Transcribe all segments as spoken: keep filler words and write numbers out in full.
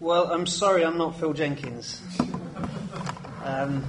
well, I'm sorry I'm not Phil Jenkins. Um,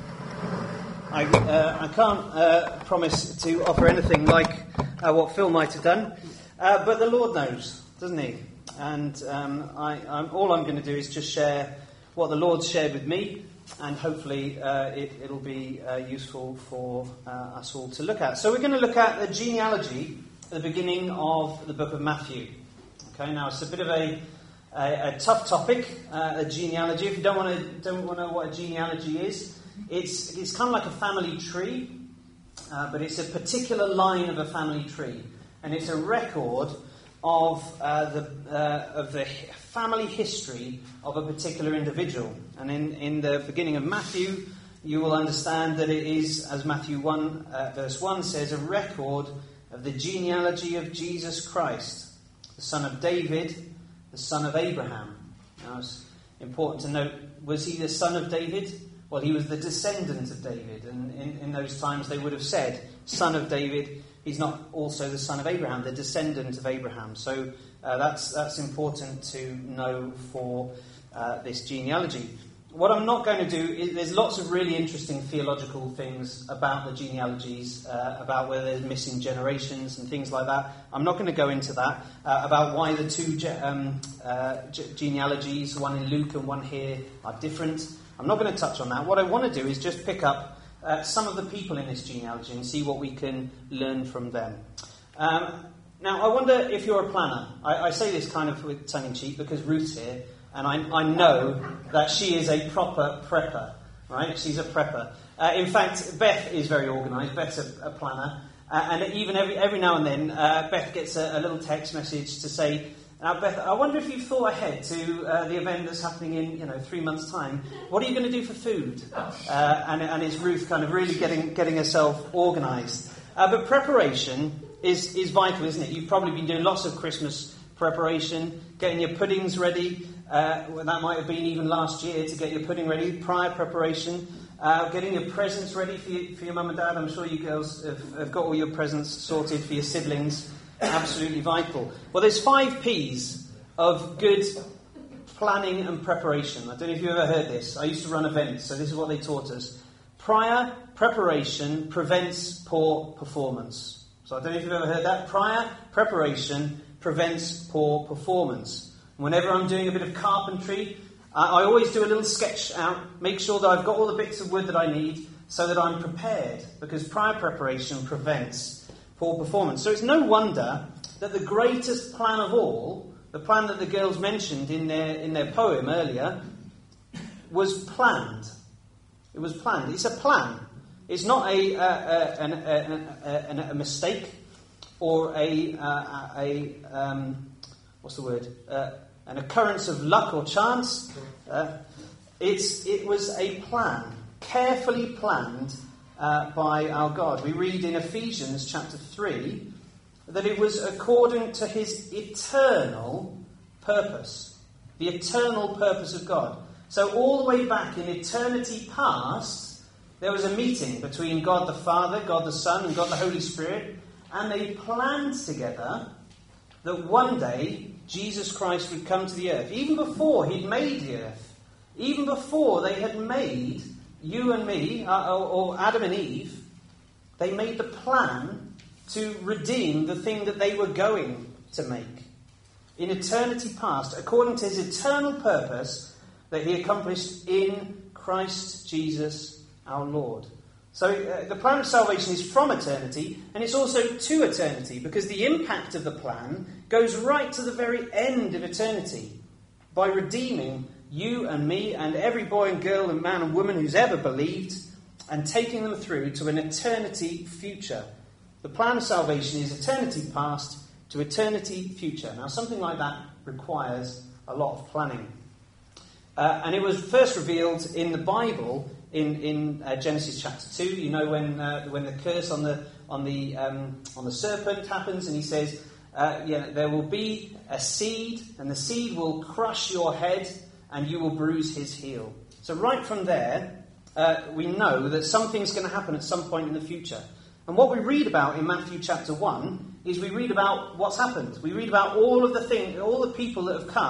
I, uh, I can't uh, promise to offer anything like uh, what Phil might have done, uh, but the Lord knows, doesn't he? And um, I, I'm, all I'm going to do is just share what the Lord shared with me, and hopefully uh, it, it'll be uh, useful for uh, us all to look at. So we're going to look at the genealogy at the beginning of the book of Matthew. Okay, now it's a bit of a A, a tough topic, uh, a genealogy. If you don't want to don't want to know what a genealogy is, it's it's kind of like a family tree, uh, but it's a particular line of a family tree, and it's a record of uh, the uh, of the family history of a particular individual. And in in the beginning of Matthew, you will understand that it is, as Matthew one uh, verse one says, a record of the genealogy of Jesus Christ, the son of David, the son of Abraham. Now it's important to note, was he the son of David? Well, he was the descendant of David, and in, in those times they would have said, son of David. He's not also the son of Abraham, the descendant of Abraham. So uh, that's that's important to know for uh, this genealogy. What I'm not going to do is, there's lots of really interesting theological things about the genealogies, uh, about whether there's missing generations and things like that. I'm not going to go into that, uh, about why the two ge- um, uh, ge- genealogies, one in Luke and one here, are different. I'm not going to touch on that. What I want to do is just pick up uh, some of the people in this genealogy and see what we can learn from them. Um, now, I wonder if you're a planner. I, I say this kind of with tongue-in-cheek because Ruth's here. And I, I know that she is a proper prepper, right? She's a prepper. Uh, in fact, Beth is very organised. Beth's a, a planner. Uh, and even every every now and then, uh, Beth gets a, a little text message to say, now, Beth, I wonder if you've thought ahead to uh, the event that's happening in, you know, three months' time. What are you going to do for food? Uh, and, and it's Ruth kind of really getting getting herself organised. Uh, but preparation is, is vital, isn't it? You've probably been doing lots of Christmas preparation, getting your puddings ready. Uh, well, that might have been even last year to get your pudding ready, prior preparation, uh, getting your presents ready for, you, for your mum and dad. I'm sure you girls have, have got all your presents sorted for your siblings. Absolutely vital. Well, there's five P's of good planning and preparation. I don't know if you've ever heard this. I used to run events, so this is what they taught us. Prior preparation prevents poor performance. So I don't know if you've ever heard that. Prior preparation prevents poor performance. Whenever I'm doing a bit of carpentry, uh, I always do a little sketch out, make sure that I've got all the bits of wood that I need so that I'm prepared, because prior preparation prevents poor performance. So it's no wonder that the greatest plan of all, the plan that the girls mentioned in their in their poem earlier, was planned. It was planned. It's a plan. It's not a, a, a, a, a, a mistake or a, a, a um, what's the word? Uh, an occurrence of luck or chance. Uh, it's it was a plan, carefully planned uh, by our God. We read in Ephesians chapter three that it was according to his eternal purpose, the eternal purpose of God. So all the way back in eternity past, there was a meeting between God the Father, God the Son, and God the Holy Spirit, and they planned together that one day Jesus Christ would come to the earth. Even before he'd made the earth, even before they had made you and me, uh, or, or Adam and Eve, they made the plan to redeem the thing that they were going to make. In eternity past, according to his eternal purpose that he accomplished in Christ Jesus our Lord. So uh, the plan of salvation is from eternity, and it's also to eternity, because the impact of the plan goes right to the very end of eternity by redeeming you and me and every boy and girl and man and woman who's ever believed and taking them through to an eternity future. The plan of salvation is eternity past to eternity future. Now, something like that requires a lot of planning. Uh, and it was first revealed in the Bible in, in uh, Genesis chapter two. You know when uh, when the curse on the on the um, on the serpent happens, and he says, uh, "Yeah, there will be a seed, and the seed will crush your head, and you will bruise his heel." So right from there, uh, we know that something's going to happen at some point in the future. And what we read about in Matthew chapter one is we read about what's happened. We read about all of the thing, all the people that have come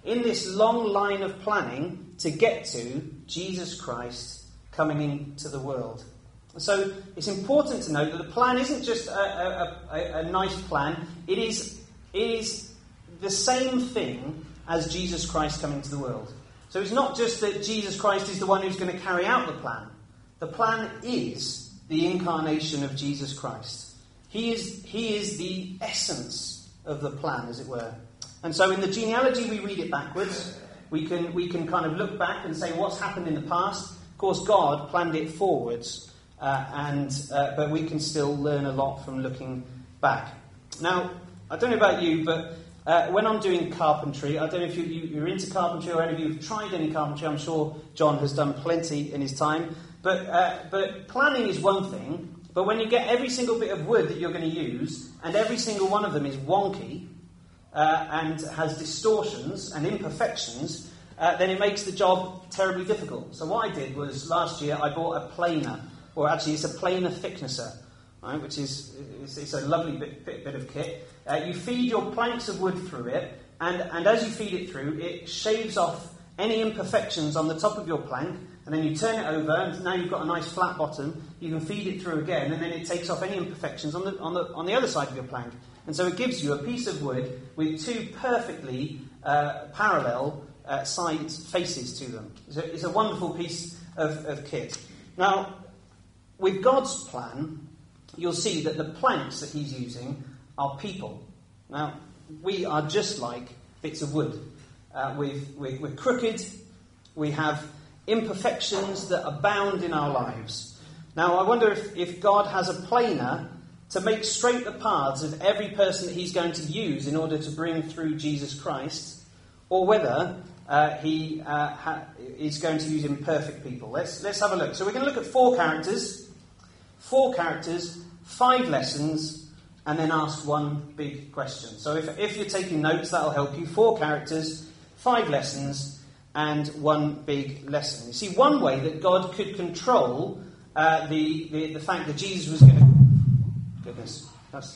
in this long line of planning to get to Jesus Christ coming into the world. So it's important to note that the plan isn't just a, a, a, a nice plan. It is, it is the same thing as Jesus Christ coming to the world. So it's not just that Jesus Christ is the one who's going to carry out the plan. The plan is the incarnation of Jesus Christ. He is, he is the essence of the plan, as it were. And so in the genealogy, we read it backwards. We can, we can kind of look back and say what's happened in the past. Of course, God planned it forwards, uh, and uh, but we can still learn a lot from looking back. Now, I don't know about you, but uh, when I'm doing carpentry, I don't know if you, you, you're into carpentry or any of you have tried any carpentry. I'm sure John has done plenty in his time. But uh, but planning is one thing. But when you get every single bit of wood that you're going to use, and every single one of them is wonky, uh, and has distortions and imperfections, uh, then it makes the job terribly difficult. So what I did was, last year, I bought a planer, or actually it's a planer thicknesser, right, which is it's, it's a lovely bit, bit, bit of kit. Uh, you feed your planks of wood through it, and, and as you feed it through, it shaves off any imperfections on the top of your plank, and then you turn it over, and now you've got a nice flat bottom. You can feed it through again, and then it takes off any imperfections on the on the on the other side of your plank. And so it gives you a piece of wood with two perfectly uh, parallel uh, sides faces to them. It's a, it's a wonderful piece of, of kit. Now, with God's plan, you'll see that the planks that He's using are people. Now, we are just like bits of wood. Uh, we've, we're, we're crooked. We have imperfections that abound in our lives. Now, I wonder if, if God has a planer to make straight the paths of every person that He's going to use in order to bring through Jesus Christ, or whether uh, He uh, ha- is going to use imperfect people. Let's let's have a look. So we're going to look at four characters, four characters, five lessons, and then ask one big question. So if if you're taking notes, that'll help you. Four characters, five lessons, and one big lesson. You see, one way that God could control uh, the, the the fact that Jesus was going to... Goodness, that's...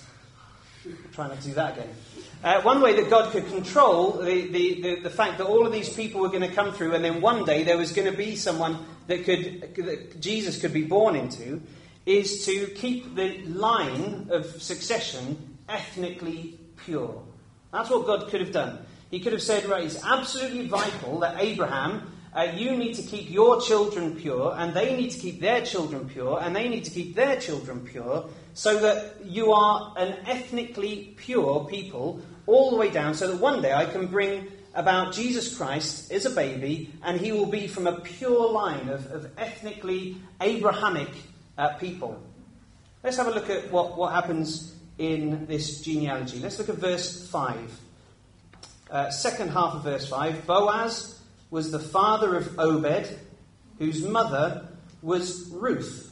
Try not to do that again. Uh, one way that God could control the, the, the, the fact that all of these people were going to come through, and then one day there was going to be someone that could that Jesus could be born into, is to keep the line of succession ethnically pure. That's what God could have done. He could have said, right, it's absolutely vital that Abraham, uh, you need to keep your children pure, and they need to keep their children pure, and they need to keep their children pure, so that you are an ethnically pure people all the way down, so that one day I can bring about Jesus Christ as a baby, and he will be from a pure line of, of ethnically Abrahamic uh, people. Let's have a look at what, what happens in this genealogy. Let's look at verse five. Uh, second half of verse five. Boaz was the father of Obed, whose mother was Ruth.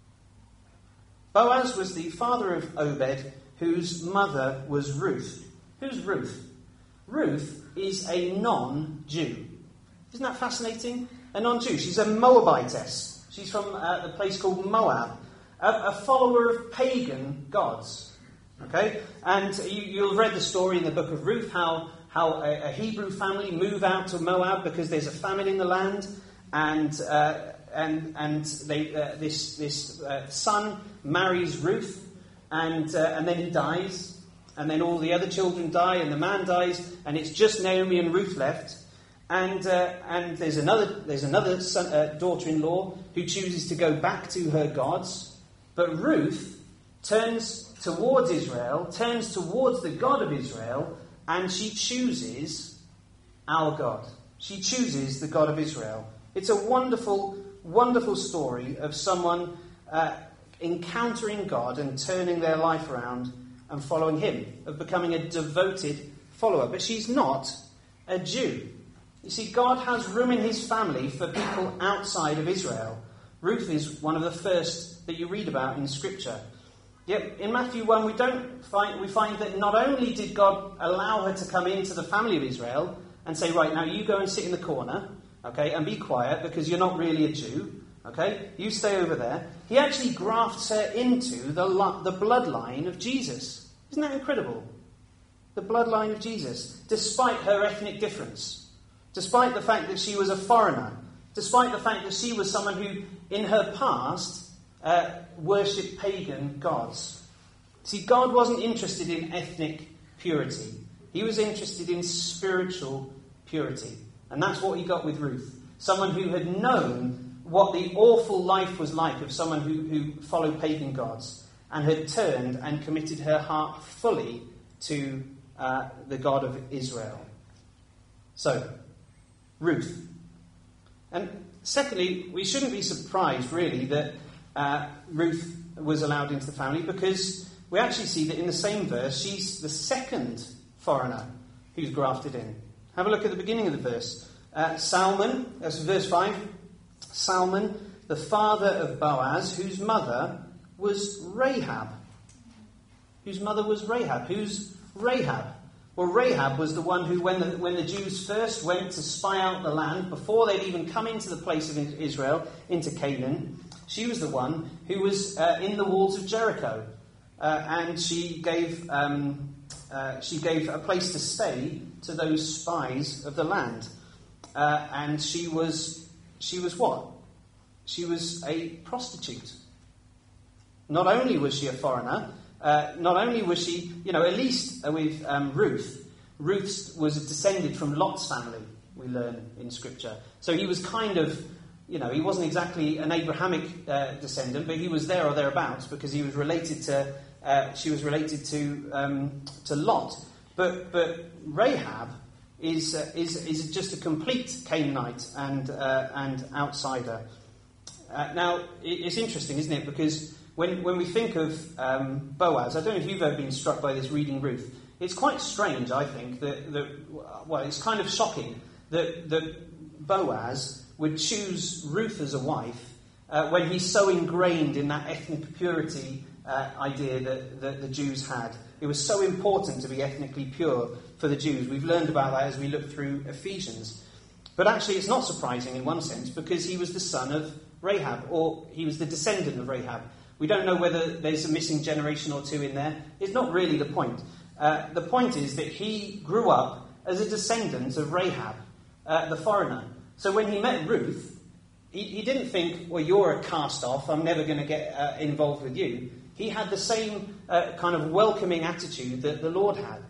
Boaz was the father of Obed, whose mother was Ruth. Who's Ruth? Ruth is a non-Jew. Isn't that fascinating? A non-Jew. She's a Moabitess. She's from uh, the place called Moab, a, a follower of pagan gods. Okay, and you, you'll have read the story in the book of Ruth, how how a, a Hebrew family move out to Moab because there's a famine in the land, and uh, and and they uh, this this uh, son marries Ruth, and uh, and then he dies, and then all the other children die, and the man dies, and it's just Naomi and Ruth left, and uh, and there's another there's another son, uh, daughter-in-law who chooses to go back to her gods, but Ruth turns towards Israel, turns towards the God of Israel, and she chooses our God. She chooses the God of Israel. It's a wonderful, wonderful story of someone uh, encountering God and turning their life around and following him, of becoming a devoted follower. But she's not a Jew. You see, God has room in his family for people outside of Israel. Ruth is one of the first that you read about in Scripture. Yet in Matthew one, we don't find we find that not only did God allow her to come into the family of Israel and say, right, now you go and sit in the corner, okay, and be quiet because you're not really a Jew, okay, you stay over there. He actually grafts her into the the bloodline of Jesus. Isn't that incredible? The bloodline of Jesus, despite her ethnic difference. despite the fact that she was a foreigner, despite the fact that she was someone who, in her past, uh, worshipped pagan gods. See, God wasn't interested in ethnic purity. He was interested in spiritual purity. And that's what he got with Ruth. Someone who had known what the awful life was like of someone who, who followed pagan gods and had turned and committed her heart fully to uh, the God of Israel. So, Ruth. And secondly, we shouldn't be surprised, really, that uh, Ruth was allowed into the family, because we actually see that in the same verse, she's the second foreigner who's grafted in. Have a look at the beginning of the verse. Uh, Salmon, that's verse five. Salmon, the father of Boaz, whose mother was Rahab. Whose mother was Rahab. Who's Rahab? Well, Rahab was the one who, when the, when the Jews first went to spy out the land, before they'd even come into the place of Israel, into Canaan, she was the one who was uh, in the walls of Jericho. Uh, and she gave um, uh, she gave a place to stay to those spies of the land. Uh, and she was she was what? She was a prostitute. Not only was she a foreigner, uh, not only was she, you know, at least with um, Ruth, Ruth was descended from Lot's family, we learn in Scripture. So he was kind of, you know, he wasn't exactly an Abrahamic uh, descendant, but he was there or thereabouts because he was related to, uh, she was related to um, to Lot. But but Rahab is uh, is is just a complete Canaanite and uh, and outsider. Uh, now it's interesting, isn't it? Because when when we think of um, Boaz, I don't know if you've ever been struck by this reading Ruth. It's quite strange, I think, that, that well, it's kind of shocking that that Boaz would choose Ruth as a wife uh, when he's so ingrained in that ethnic purity uh, idea that, that the Jews had. It was so important to be ethnically pure for the Jews. We've learned about that as we look through Ephesians. But actually it's not surprising in one sense, because he was the son of Rahab, or he was the descendant of Rahab. We don't know whether there's a missing generation or two in there. It's not really the point. Uh, the point is that he grew up as a descendant of Rahab, uh, the foreigner. So when he met Ruth, he, he didn't think, well, you're a cast-off, I'm never going to get uh, involved with you. He had the same uh, kind of welcoming attitude that the Lord had.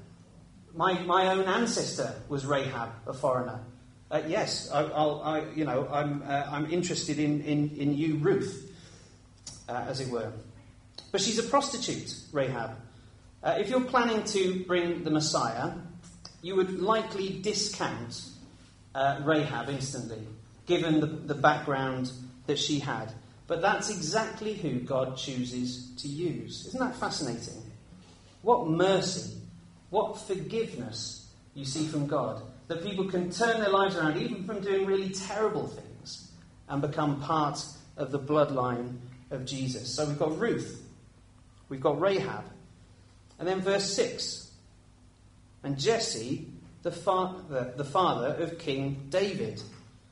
My my own ancestor was Rahab, a foreigner. Uh, yes, I, I'll, I, you know, I'm uh, I'm interested in, in, in you, Ruth, uh, as it were. But she's a prostitute, Rahab. Uh, if you're planning to bring the Messiah, you would likely discount uh, Rahab instantly, given the, the background that she had. But that's exactly who God chooses to use. Isn't that fascinating? What mercy, what forgiveness you see from God. That people can turn their lives around, even from doing really terrible things, and become part of the bloodline of Jesus. So we've got Ruth, we've got Rahab. And then verse six. And Jesse, the father, the father of King David.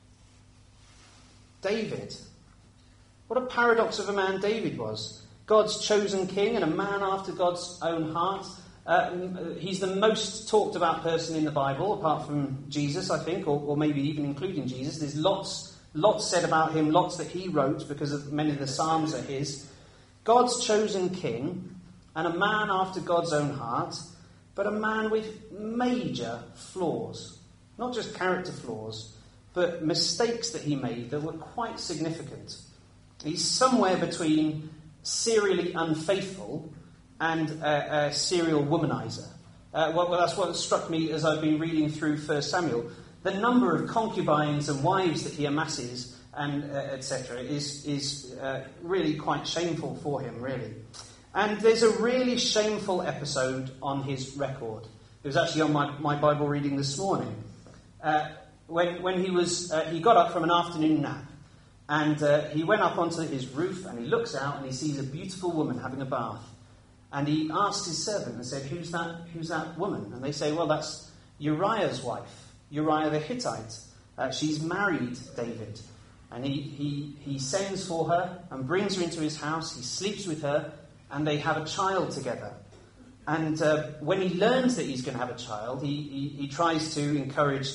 David. What a paradox of a man David was. God's chosen king and a man after God's own heart. Uh, he's the most talked about person in the Bible, apart from Jesus, I think, or, or maybe even including Jesus. There's lots, lots said about him, lots that he wrote, because of many of the Psalms are his. God's chosen king and a man after God's own heart, but a man with major flaws. Not just character flaws, but mistakes that he made that were quite significant. He's somewhere between serially unfaithful and a, a serial womanizer. Uh, well, well, that's what struck me as I've been reading through First Samuel. The number of concubines and wives that he amasses, and uh, et cetera, is is uh, really quite shameful for him, really. And there's a really shameful episode on his record. It was actually on my, my Bible reading this morning. Uh, when when he was uh, he got up from an afternoon nap. And uh, he went up onto his roof and he looks out and he sees a beautiful woman having a bath. And he asked his servant and said, who's that Who's that woman? And they say, well, that's Uriah's wife, Uriah the Hittite. Uh, she's married David. And he, he, he sends for her and brings her into his house. He sleeps with her and they have a child together. And uh, when he learns that he's going to have a child, he, he, he tries to encourage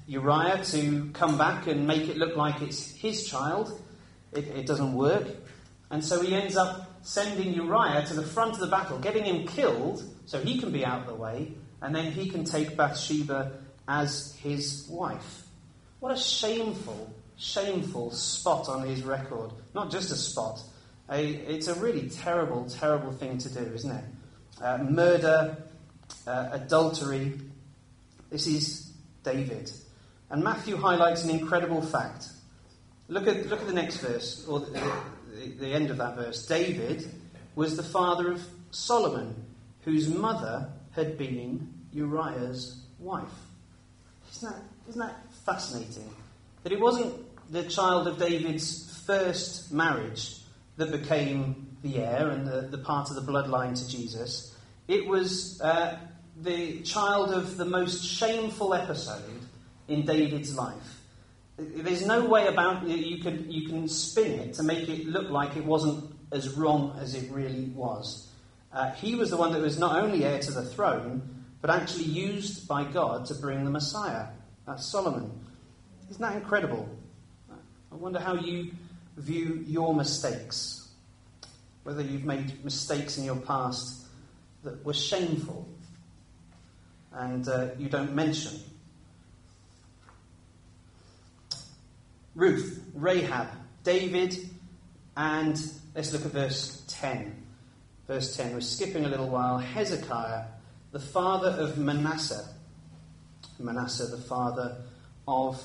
Uriah to come back and make it look like it's his child. It, it doesn't work. And so he ends up sending Uriah to the front of the battle, getting him killed so he can be out of the way, and then he can take Bathsheba as his wife. What a shameful, shameful spot on his record. Not just a spot. A, it's a really terrible, terrible thing to do, isn't it? Uh, murder, uh, adultery. This is David. And Matthew highlights an incredible fact. Look at look at the next verse, or the, the, the end of that verse. David was the father of Solomon, whose mother had been Uriah's wife. Isn't that, isn't that fascinating? That it wasn't the child of David's first marriage that became the heir and the, the part of the bloodline to Jesus. It was uh, the child of the most shameful episode in David's life. There's no way about it. You can you can spin it to make it look like it wasn't as wrong as it really was. Uh, he was the one that was not only heir to the throne, but actually used by God to bring the Messiah. That's Solomon. Isn't that incredible? I wonder how you view your mistakes. Whether you've made mistakes in your past that were shameful and uh, you don't mention. Ruth, Rahab, David, and let's look at verse ten. Verse ten, we're skipping a little while. Hezekiah, the father of Manasseh. Manasseh, the father of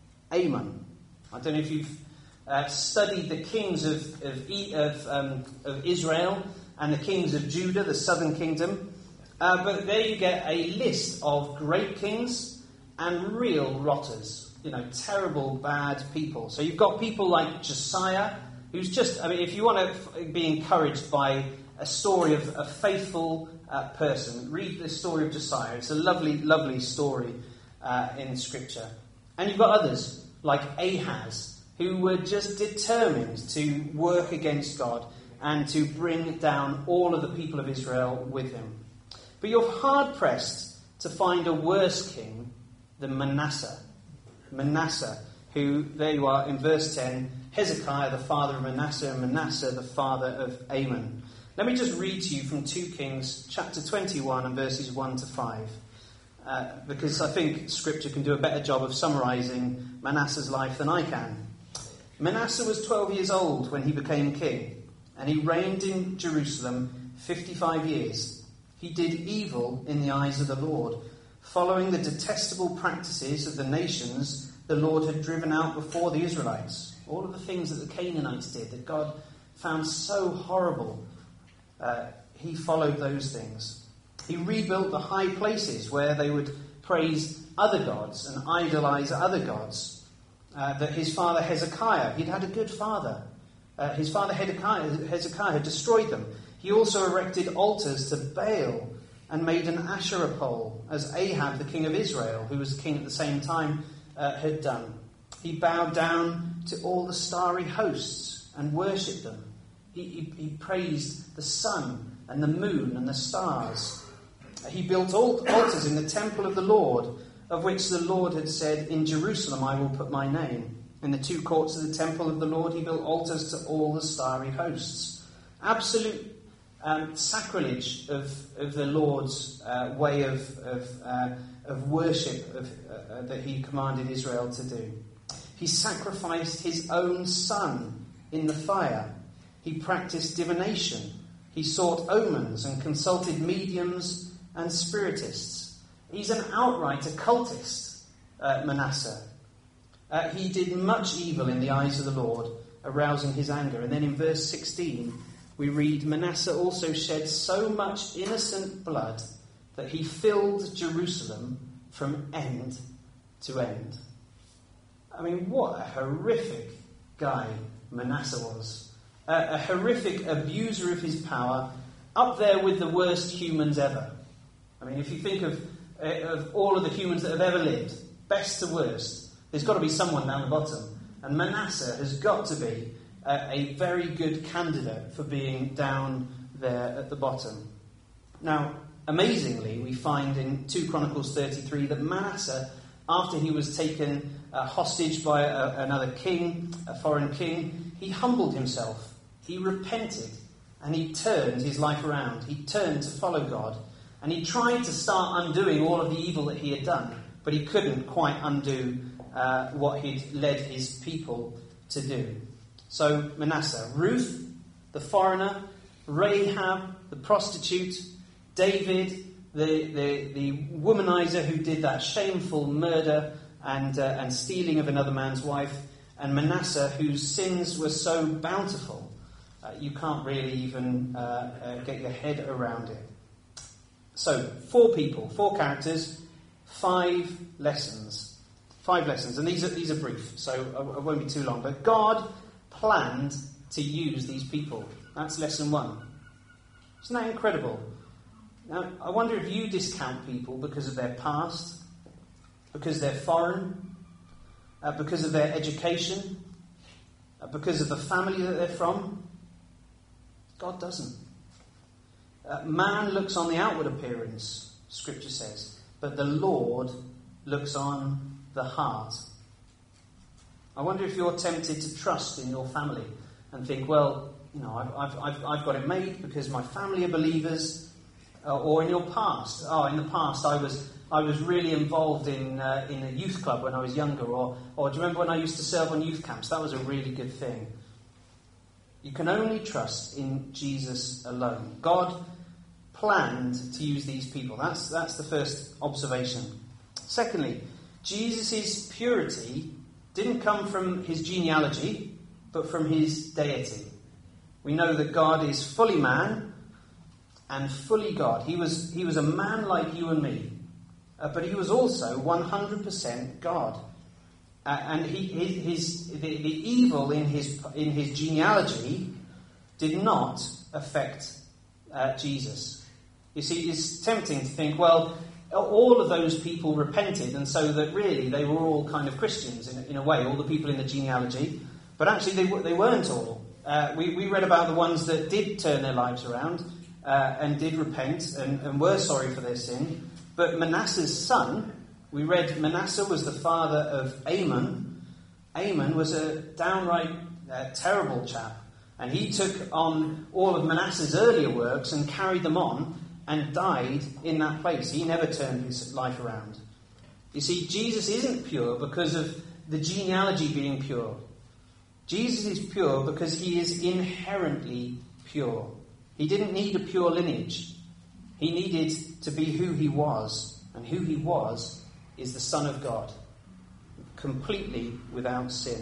Amon. I don't know if you've uh, studied the kings of of, of, um, of Israel and the kings of Judah, the southern kingdom. Uh, but there you get a list of great kings and real rotters. You know, terrible, bad people. So you've got people like Josiah, who's just, I mean, if you want to be encouraged by a story of a faithful uh, person, read the story of Josiah. It's a lovely, lovely story uh, in Scripture. And you've got others like Ahaz, who were just determined to work against God and to bring down all of the people of Israel with him. But you're hard-pressed to find a worse king than Manasseh. Manasseh, who, there you are in verse ten, Hezekiah, the father of Manasseh, and Manasseh, the father of Amon. Let me just read to you from Second Kings chapter twenty-one and verses one to five, uh, because I think Scripture can do a better job of summarising Manasseh's life than I can. Manasseh was twelve years old when he became king, and he reigned in Jerusalem fifty-five years. He did evil in the eyes of the Lord, following the detestable practices of the nations the Lord had driven out before the Israelites. All of the things that the Canaanites did, that God found so horrible, uh, he followed those things. He rebuilt the high places where they would praise other gods and idolize other gods. Uh, that his father Hezekiah, he'd had a good father. Uh, his father Hezekiah, Hezekiah had destroyed them. He also erected altars to Baal and made an Asherah pole, as Ahab, the king of Israel, who was king at the same time, uh, had done. He bowed down to all the starry hosts and worshipped them. He, he, he praised the sun and the moon and the stars. He built altars in the temple of the Lord, of which the Lord had said, "In Jerusalem I will put my name." In the two courts of the temple of the Lord he built altars to all the starry hosts. Absolute Um, sacrilege of, of the Lord's uh, way of of, uh, of worship of, uh, that he commanded Israel to do. He sacrificed his own son in the fire. He practiced divination. He sought omens and consulted mediums and spiritists. He's an outright occultist, uh, Manasseh. Uh, he did much evil in the eyes of the Lord, arousing his anger. And then in verse sixteen, we read, Manasseh also shed so much innocent blood that he filled Jerusalem from end to end. I mean, what a horrific guy Manasseh was. A, a horrific abuser of his power, up there with the worst humans ever. I mean, if you think of, uh, of all of the humans that have ever lived, best to worst, there's got to be someone down the bottom. And Manasseh has got to be a, a very good candidate for being down there at the bottom. Now, amazingly, we find in Second Chronicles thirty-three that Manasseh after he was taken uh, hostage by a, another king, a foreign king, he humbled himself. He repented and he turned his life around. He turned to follow God. And he tried to start undoing all of the evil that he had done, but he couldn't quite undo uh, what he'd led his people to do. So Manasseh, Ruth, the foreigner, Rahab, the prostitute, David, the, the, the womanizer who did that shameful murder and, uh, and stealing of another man's wife, and Manasseh, whose sins were so bountiful, uh, you can't really even uh, uh, get your head around it. So, four people, four characters, five lessons. Five lessons, and these are these are brief, so I, I won't be too long. But God planned to use these people. That's lesson one. Isn't that incredible? Now, I wonder if you discount people because of their past, because they're foreign, uh, because of their education, uh, because of the family that they're from. God doesn't. Uh, man looks on the outward appearance, Scripture says, but the Lord looks on the heart. I wonder if you're tempted to trust in your family and think, well, you know, I've, I've, I've got it made because my family are believers, uh, or in your past. Oh, in the past I was I was really involved in uh, in a youth club when I was younger, or or do you remember when I used to serve on youth camps? That was a really good thing. You can only trust in Jesus alone. God planned to use these people. That's that's the first observation. Secondly, Jesus' purity didn't come from his genealogy, but from his deity. We know that God is fully man and fully God. He was he was a man like you and me, uh, but he was also one hundred percent God. Uh, and he, his, his the, the evil in his in his genealogy did not affect uh, Jesus. You see, it's tempting to think, well, all of those people repented, and so that really they were all kind of Christians in, in a way, all the people in the genealogy. But actually, they they weren't all. Uh, we, we read about the ones that did turn their lives around uh, and did repent and, and were sorry for their sin. But Manasseh's son, we read Manasseh was the father of Amon. Amon was a downright uh, terrible chap. And he took on all of Manasseh's earlier works and carried them on and died in that place. He never turned his life around. You see, Jesus isn't pure because of the genealogy being pure. Jesus is pure because he is inherently pure. He didn't need a pure lineage. He needed to be who he was. And who he was is the Son of God, completely without sin.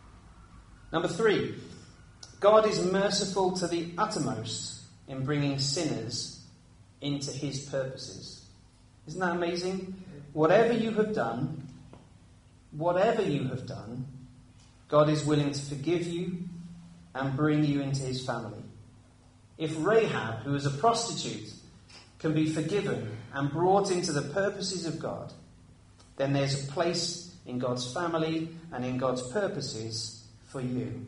Number three, God is merciful to the uttermost in bringing sinners into his purposes. Isn't that amazing? Whatever you have done, whatever you have done, God is willing to forgive you and bring you into his family. If Rahab, who is a prostitute, can be forgiven and brought into the purposes of God, then there's a place in God's family and in God's purposes for you.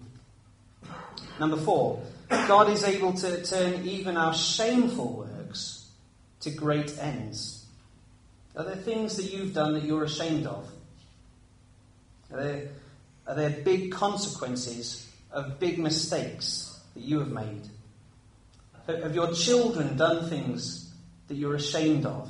Number four, God is able to turn even our shameful works to great ends. Are there things that you've done that you're ashamed of? Are there, are there big consequences of big mistakes that you have made? Have your children done things that you're ashamed of?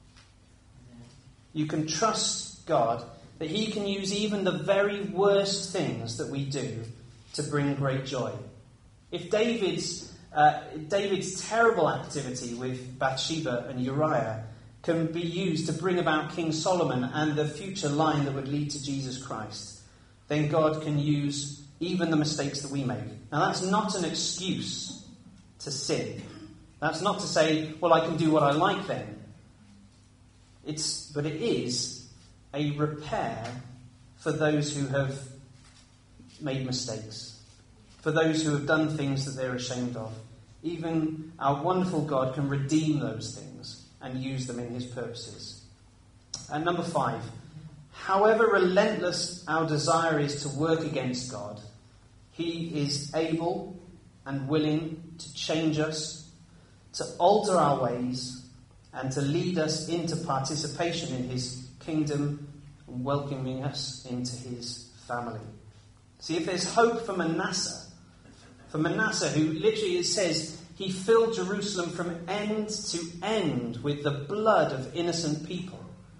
You can trust God that he can use even the very worst things that we do to bring great joy. If David's uh, David's terrible activity with Bathsheba and Uriah can be used to bring about King Solomon and the future line that would lead to Jesus Christ, then God can use even the mistakes that we make. Now, that's not an excuse to sin. That's not to say, well, I can do what I like then. It's, but it is a repair for those who have made mistakes, for those who have done things that they're ashamed of. Even our wonderful God can redeem those things and use them in his purposes. And number five, however relentless our desire is to work against God, he is able and willing to change us, to alter our ways, and to lead us into participation in his kingdom and welcoming us into his family. See, if there's hope for Manasseh, for Manasseh, who literally it says he filled Jerusalem from end to end with the blood of innocent people.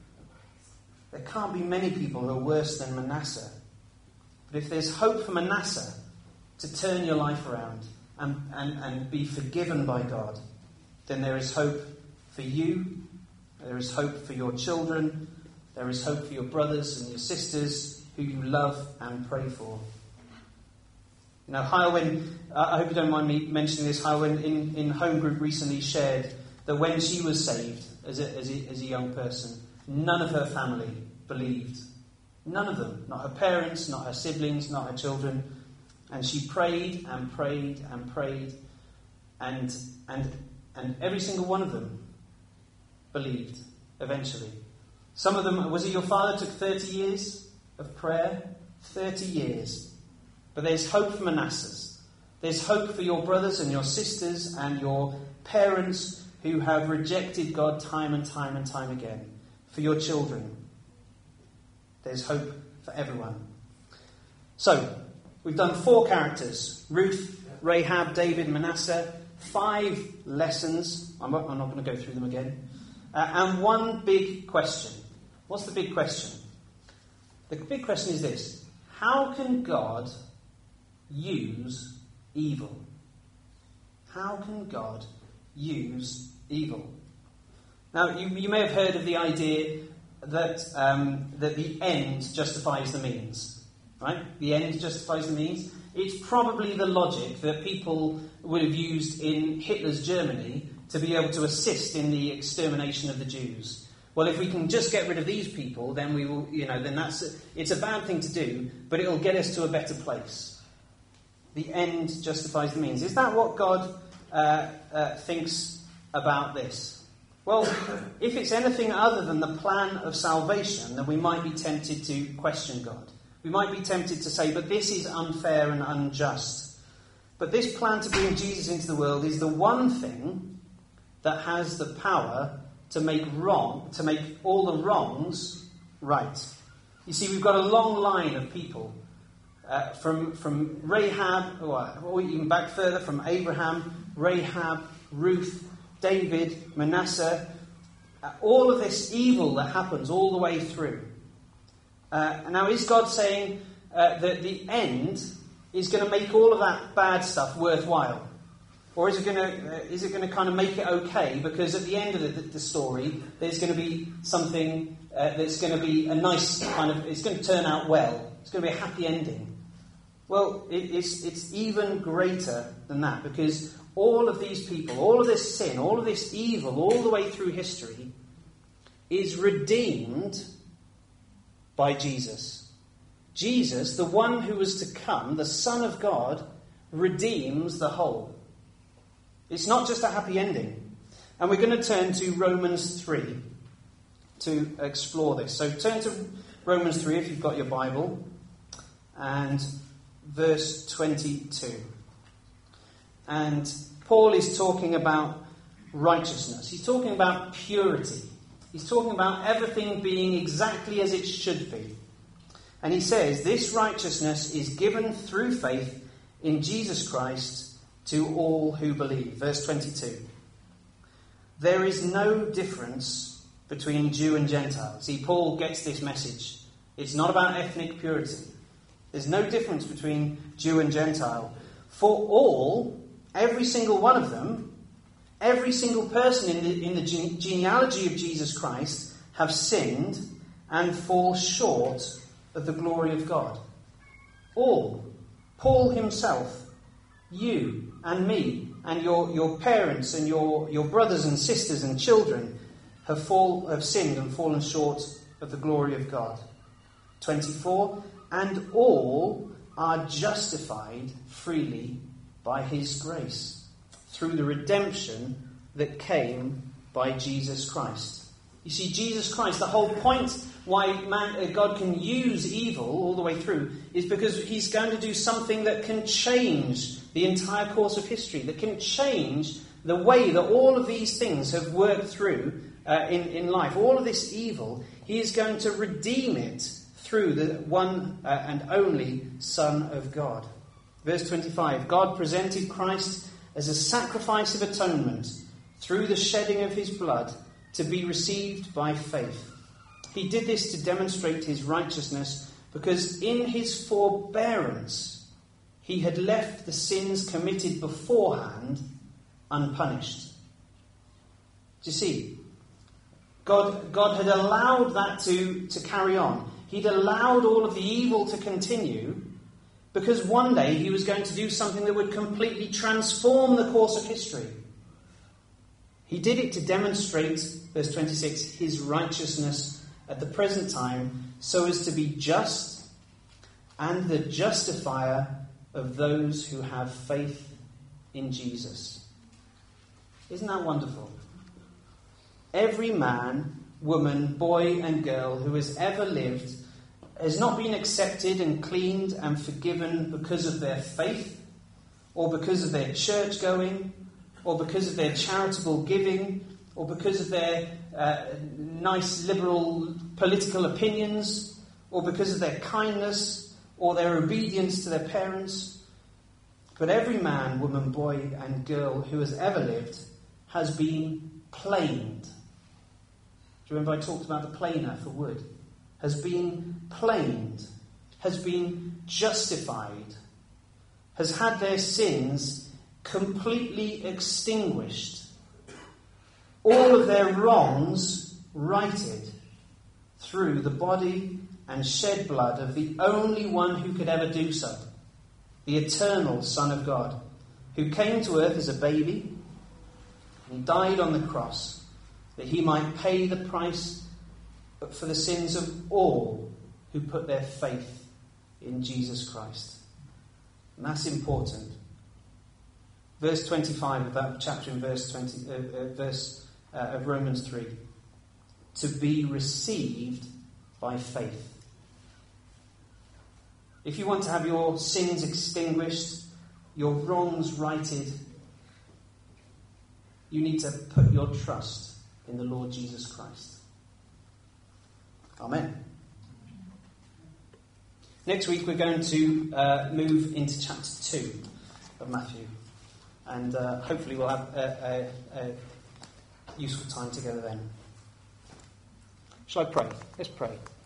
There can't be many people who are worse than Manasseh. But if there's hope for Manasseh to turn your life around and, and, and be forgiven by God, then there is hope for you, there is hope for your children, there is hope for your brothers and your sisters who you love and pray for. You know, Hyowen, uh, I hope you don't mind me mentioning this, Hyowen in, in home group recently shared that when she was saved as a, as a, as a young person, none of her family believed. None of them. Not her parents, not her siblings, not her children. And she prayed and prayed and prayed. And, and, and every single one of them believed eventually. Some of them, was it your father took thirty years of prayer? thirty years. But there's hope for Manasseh. There's hope for your brothers and your sisters and your parents who have rejected God time and time and time again. For your children. There's hope for everyone. So, we've done four characters. Ruth, Rahab, David, Manasseh. Five lessons. I'm not, I'm not going to go through them again. Uh, and one big question. What's the big question? The big question is this. How can God use evil? How can God use evil? Now, you, you may have heard of the idea that um, that the end justifies the means, right? The end justifies the means. It's probably the logic that people would have used in Hitler's Germany to be able to assist in the extermination of the Jews. Well, if we can just get rid of these people, then we will, you know, then that's a, it's a bad thing to do, but it'll get us to a better place. The end justifies the means. Is that what God uh, uh, thinks about this? Well, if it's anything other than the plan of salvation, then we might be tempted to question God. We might be tempted to say, but this is unfair and unjust. But this plan to bring Jesus into the world is the one thing that has the power to make wrong, to make all the wrongs right. You see, we've got a long line of people, uh, from, from Rahab, or, or even back further, from Abraham, Rahab, Ruth, David, Manasseh, uh, all of this evil that happens all the way through. Uh, now, is God saying uh, that the end is going to make all of that bad stuff worthwhile? Or is it going to uh, is it going to kind of make it okay? Because at the end of the, the story, there's going to be something uh, that's going to be a nice kind of, it's going to turn out well. It's going to be a happy ending. Well, it, it's it's even greater than that, because all of these people, all of this sin, all of this evil, all the way through history, is redeemed by Jesus. Jesus, the one who was to come, the Son of God, redeems the whole. It's not just a happy ending. And we're going to turn to Romans three to explore this. So turn to Romans three if you've got your Bible, and verse twenty-two. And Paul is talking about righteousness. He's talking about purity. He's talking about everything being exactly as it should be. And he says, this righteousness is given through faith in Jesus Christ to all who believe. Verse twenty-two. There is no difference between Jew and Gentile. See, Paul gets this message. It's not about ethnic purity. There's no difference between Jew and Gentile. For all, every single one of them, every single person in the, in the gene- genealogy of Jesus Christ have sinned and fall short of the glory of God. All. Paul himself, you and me, and your, your parents and your, your brothers and sisters and children have, fall, have sinned and fallen short of the glory of God. twenty-four. And all are justified freely by his grace, through the redemption that came by Jesus Christ. You see, Jesus Christ, the whole point why man, uh, God can use evil all the way through is because he's going to do something that can change the entire course of history, that can change the way that all of these things have worked through uh, in, in life, all of this evil, he is going to redeem it through the one uh, and only Son of God. Verse twenty-five, God presented Christ as a sacrifice of atonement through the shedding of his blood to be received by faith. He did this to demonstrate his righteousness because in his forbearance he had left the sins committed beforehand unpunished. Do you see? God, God had allowed that to, to carry on. He'd allowed all of the evil to continue because one day he was going to do something that would completely transform the course of history. He did it to demonstrate, verse twenty-six, his righteousness at the present time so as to be just and the justifier of those who have faith in Jesus. Isn't that wonderful? Every man, woman, boy and girl who has ever lived has not been accepted and cleaned and forgiven because of their faith or because of their church going or because of their charitable giving or because of their uh, nice liberal political opinions or because of their kindness or their obedience to their parents. But every man, woman, boy and girl who has ever lived has been planed. Do you remember I talked about the planer for wood? Has been planed, has been justified, has had their sins completely extinguished, all of their wrongs righted through the body and shed blood of the only one who could ever do so, the eternal Son of God, who came to earth as a baby and died on the cross that he might pay the price for the sins of all who put their faith in Jesus Christ. And that's important. Verse twenty-five of that chapter in verse twenty, uh, uh, verse uh, of Romans three. To be received by faith. If you want to have your sins extinguished, your wrongs righted, you need to put your trust in the Lord Jesus Christ. Amen. Next week we're going to uh, move into chapter two of Matthew. And uh, hopefully we'll have a, a, a useful time together then. Shall I pray? Let's pray.